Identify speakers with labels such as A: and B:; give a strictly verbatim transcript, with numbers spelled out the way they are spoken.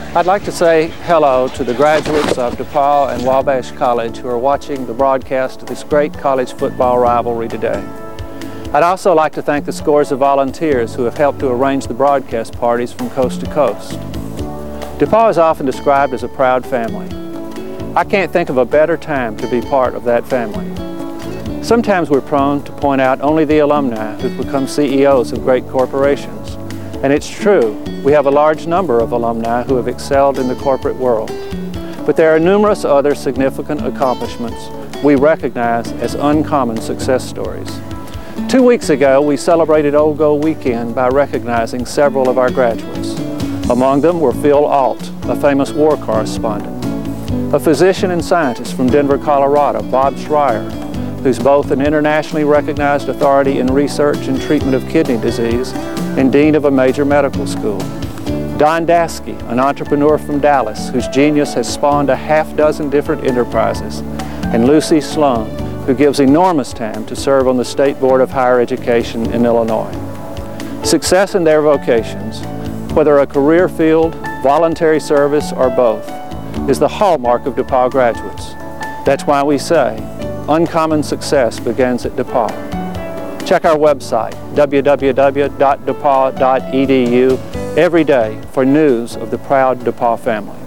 A: I'd like to say hello to the graduates of DePauw and Wabash College who are watching the broadcast of this great college football rivalry today. I'd also like to thank the scores of volunteers who have helped to arrange the broadcast parties from coast to coast. DePauw is often described as a proud family. I can't think of a better time to be part of that family. Sometimes we're prone to point out only the alumni who've become C E Os of great corporations. And it's true, we have a large number of alumni who have excelled in the corporate world. But there are numerous other significant accomplishments we recognize as uncommon success stories. Two weeks ago, we celebrated Old Gold Weekend by recognizing several of our graduates. Among them were Phil Alt, a famous war correspondent, a physician and scientist from Denver, Colorado, Bob Schreier, who's both an internationally recognized authority in research and treatment of kidney disease and dean of a major medical school. Don Daskey, an entrepreneur from Dallas, whose genius has spawned a half dozen different enterprises. And Lucy Sloan, who gives enormous time to serve on the State Board of Higher Education in Illinois. Success in their vocations, whether a career field, voluntary service, or both, is the hallmark of DePauw graduates. That's why we say, uncommon success begins at DePauw. Check our website, w w w dot depaw dot e d u, every day for news of the proud DePauw family.